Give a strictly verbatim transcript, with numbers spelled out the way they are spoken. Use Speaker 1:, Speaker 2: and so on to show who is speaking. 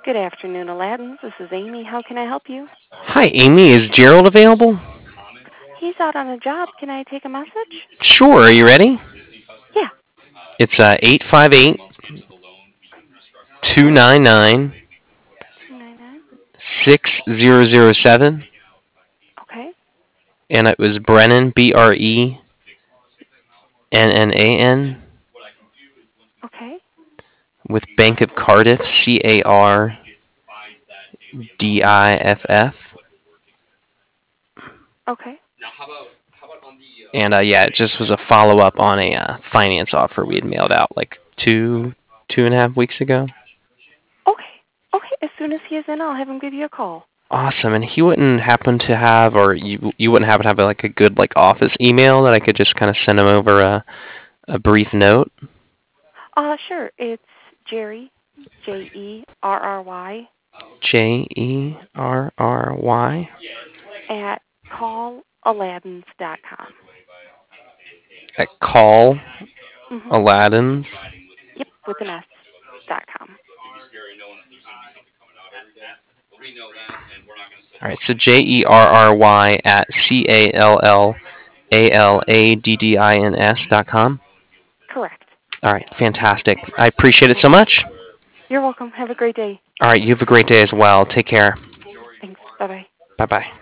Speaker 1: Good afternoon, Aladdin. This is Amy. How can I help you?
Speaker 2: Hi, Amy. Is Gerald available?
Speaker 1: He's out on a job. Can I take a message?
Speaker 2: Sure. Are you ready?
Speaker 1: Yeah.
Speaker 2: It's uh, eight five eight, two
Speaker 1: Okay.
Speaker 2: nine nine,
Speaker 1: two nine nine.
Speaker 2: six zero zero seven,
Speaker 1: Okay.
Speaker 2: and it was Brennan, B R E N N A N,
Speaker 1: Okay.
Speaker 2: with Bank of Cardiff, C A R D I F F.
Speaker 1: Okay.
Speaker 2: And uh, yeah, it just was a follow up on a uh, finance offer we had mailed out like two, two and a half weeks ago.
Speaker 1: Okay. Okay. As soon as he is in, I'll have him give you a call.
Speaker 2: Awesome. And he wouldn't happen to have, or you you wouldn't happen to have like a good like office email that I could just kind of send him over a a brief note.
Speaker 1: Uh, sure. It's Jerry, J E R R Y,
Speaker 2: J E R R Y
Speaker 1: at call aladdins dot com.
Speaker 2: at call
Speaker 1: Mm-hmm.
Speaker 2: Aladdin's.
Speaker 1: Yep, with an S. Dot com.
Speaker 2: All right, so J E R R Y at C A L L A L A D D I N S dot com.
Speaker 1: Correct.
Speaker 2: All right, fantastic. I appreciate it so much.
Speaker 1: You're welcome. Have a great day.
Speaker 2: All right, you have a great day as well. Take care.
Speaker 1: Thanks. Bye-bye.
Speaker 2: Bye bye.